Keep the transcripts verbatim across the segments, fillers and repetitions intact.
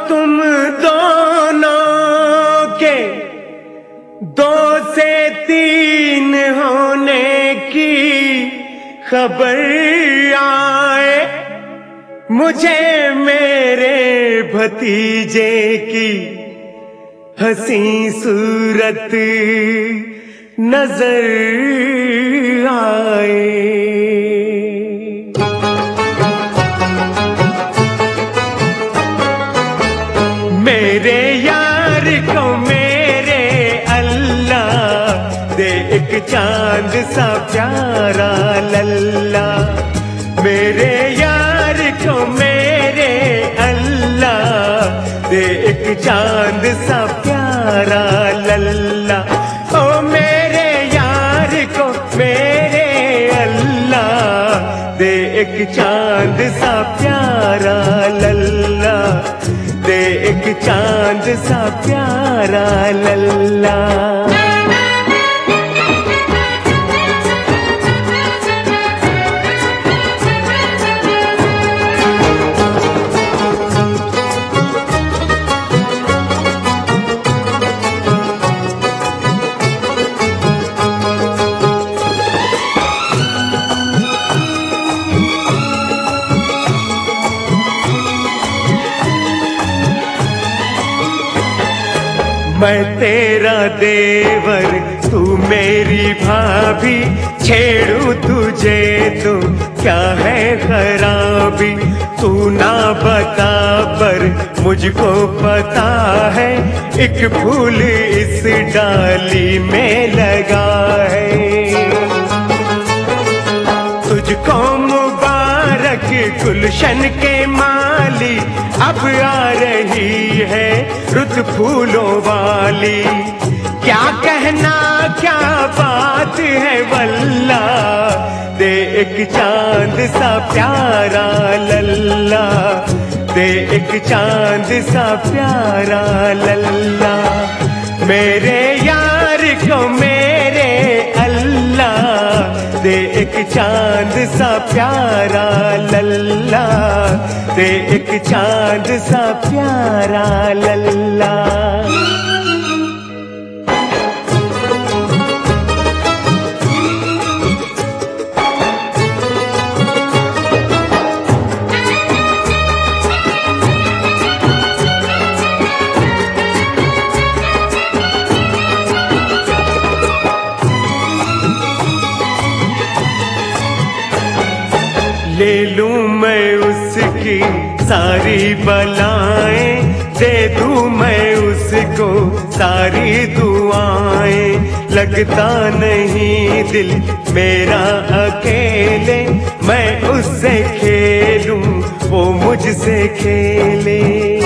तुम दोनों के दो से तीन होने की खबर आए, मुझे मेरे भतीजे की हंसी सूरत नजर आए। मेरे यार को मेरे अल्लाह दे एक चांद सा प्यारा लल्ला। मेरे यार को मेरे अल्लाह दे एक चांद सा प्यारा लल्ला। ओ मेरे यार को मेरे अल्लाह दे एक चांद सा प्यारा लल्ला, दे एक चांद सा प्यारा लल्ला। मैं तेरा देवर तू मेरी भाभी, छेड़ू तुझे तो क्या है खराबी। तू ना बता पर मुझको पता है, एक फूल इस डाली में लगा है। तुझको मुबारक गुलशन के माली, अब आ रही है रुत फूलों वाली। क्या कहना क्या बात है वल्ला, दे एक चांद सा प्यारा लल्ला, दे एक चांद सा प्यारा लल्ला। मेरे यार को मेरे अल्लाह दे एक चांद सा प्यारा लल्ला, दे एक चांद सा प्यारा लल्ला। ले लूं मैं उसकी सारी बलाएं, दे दूं मैं उसको सारी दुआएं। लगता नहीं दिल मेरा अकेले, मैं उससे खेलूं वो मुझसे खेले।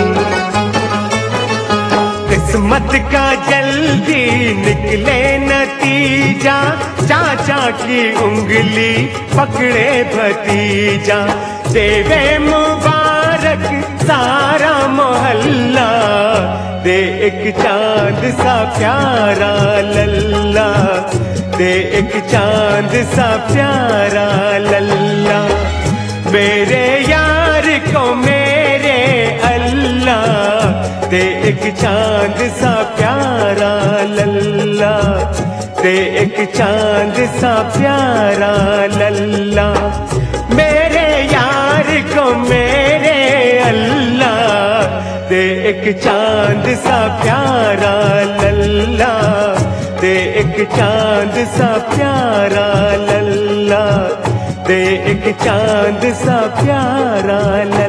किस्मत का जल्दी निकले नतीजा, चाचा की उंगली पकड़े भतीजा। देवे मुबारक सारा मोहल्ला, दे एक चांद सा प्यारा लल्ला, दे एक चांद सा प्यारा लल्ला। मेरे यार को मेरे अल्लाह दे एक चांद सा प्यारा लल्ला, दे एक चांद सा प्यारा लल्ला। मेरे यार को मेरे अल्लाह दे एक चांद सा प्यारा लल्ला, दे एक चांद सा प्यारा लल्ला, दे एक चांद सा प्यारा लल्ला।